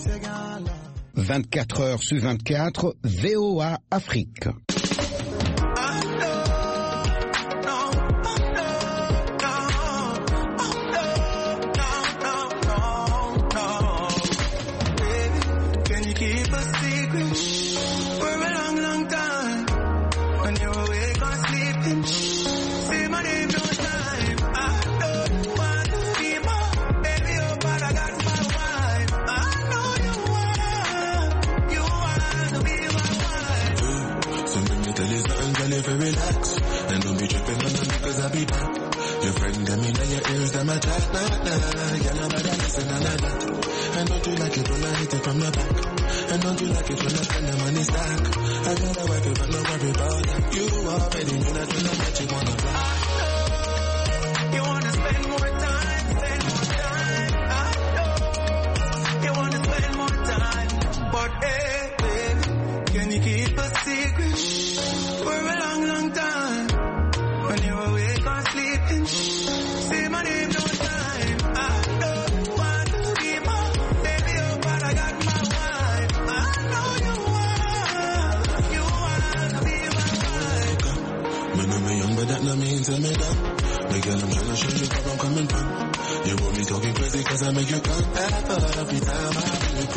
24 heures sur 24, VOA Afrique. Relax and don't be tripping on them because I be back. Your friend them in your ears, them a chat, nah. Girl, nobody listen to none of that. And don't you like it when I hit it from the back? And don't you like it when I spend the money stack? I gotta wipe it, but no worry about that. You already know that when I bet you wanna fly. You wanna spend more time, I know. You wanna spend more time, but hey, baby, can you keep a secret? For a long time, when you awake or sleeping, say my name no time. I don't want to be more, baby, oh, but I got my wife. I know you want to be my wife. Me know me young, but that no mean to me down. My girl, I'm trying to show you where I'm coming from. You won't be talking crazy cause I make you come. Every time I bring you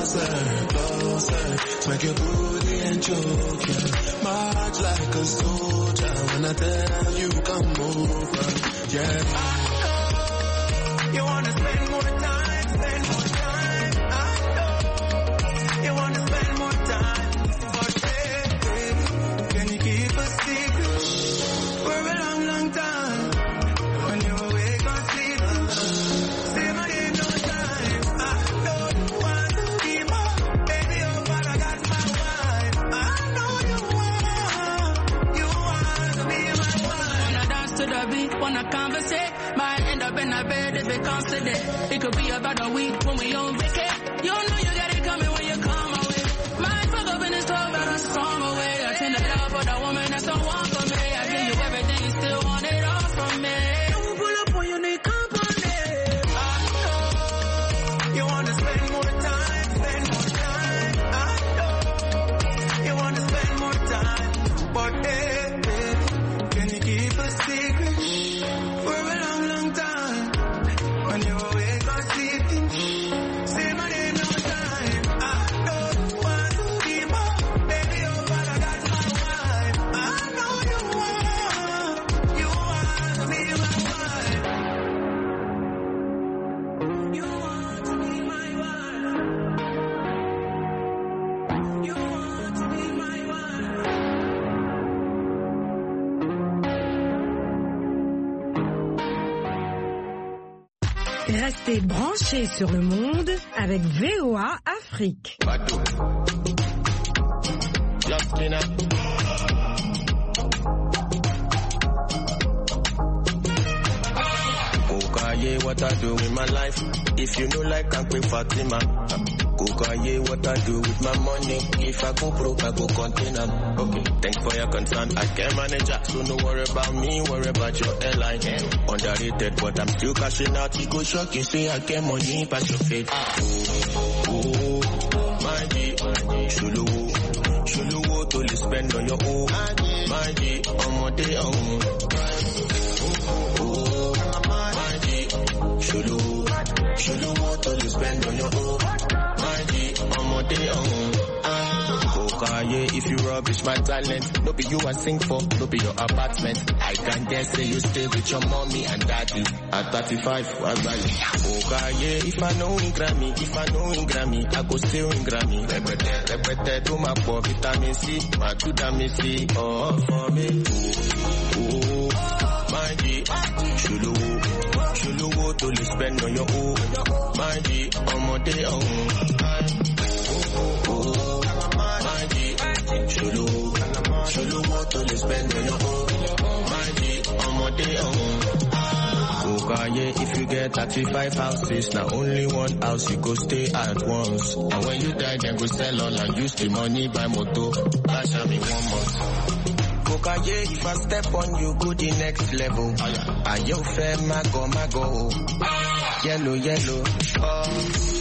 closer, smack your booty and choke you. March like a soldier when I tell you come over. Yeah. I know you wanna spend more time, I know you wanna spend more time. But hey, baby, can you keep a secret for a long time? When you awake or sleeping, say my name no time. I don't want to be more, baby, oh, but I got my wife. I know you want to be my wife. Wanna dance to the beat, wanna conversate, might end up in a bed if it comes to that. It could be about a week when we on vacay. You know you got it coming when you come away. Might fuck up in this club, but I'm strong away. I tend to love for the woman that's the one for me. I give you everything, you still want it all from me. Don't pull up when you need company. I know you wanna spend more time, I know you wanna spend more time. But hey, baby, can you keep a secret for a long time? When you awake or sleeping, say my name no time. I don't want to be more, baby, oh, but I got my wife. I know you want to be my wife. You want to be my wife. You want to be my wife. Restez branchés sur le monde avec VOA Afrique. Kukaye, what I do with my life. If you know like I'm quick Fatima. Kukaye, what I do with my money. If I go broke, I go container. Okay, thanks for your concern. I can manage that, so no worry about me, worry about your airline. Underrated, but I'm still cashing out. You go shock, you say I get money, pass your faith. Oh, my G, Shuluwo, to spend on your own. My G, on my day, Shuluwo, to spend on your own. My G, on my day, Kokaye, if you rubbish my talent, no be you I sing for, no be your apartment. I can dare say you stay with your mommy and daddy. At 35, what about you? Kokaye, if I know in Grammy, I go still in Grammy. Repete, do my poor vitamin C, my vitamin C, oh, for me. Oh, my G, Shuluwo, to spend on your own. My G, on my day, Shuluwo, to spend on your own. My G, on my day, Kokaye, if you get 35 houses, now only one house you go stay at once. And when you die, then go sell all and use the money buy motor. Cash me 1 month. Kokaye, if I step on you, go the next level. Are you fair, mago? Yellow, oh.